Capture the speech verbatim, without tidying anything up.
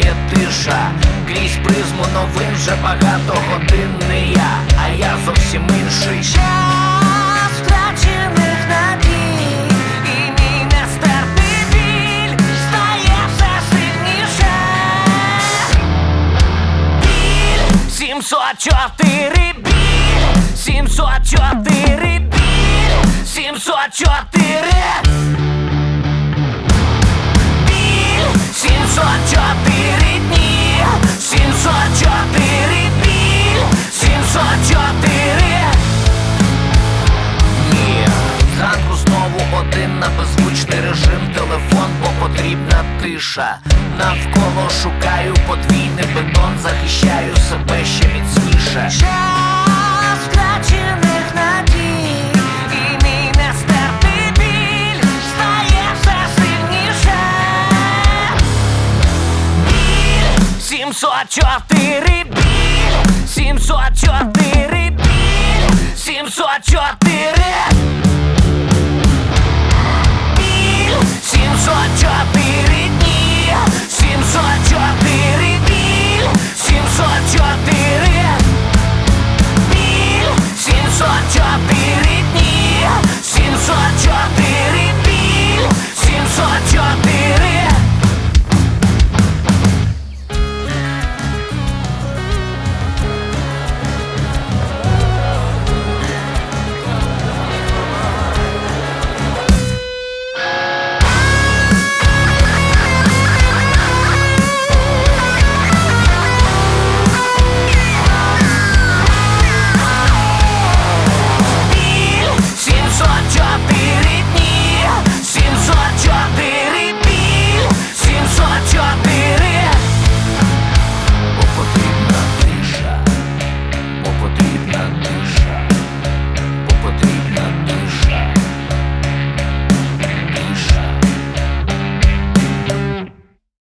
палає тиша. Крізь призму новин вже багато годин не я, а я зовсім інший. Час втрачених надій, і мій нестерпний біль стає все сильніше. Біль сімсот чотири, біль сімсот чотири, біль сімсот чотири, біль сімсот чотири дні, сімсот чотири, біль сімсот чотири. Ні, зранку знову один на беззвучний режим телефон, бо потрібна тиша. Навколо шукаю подвійний бетон, захищаю себе ще міцніше. Час втрачених надій, і мій нестерпний біль стає все сильніше. Біль сімсот чотири, біль сімсот чотири, біль сімсот чотири, біль сімсот чотири.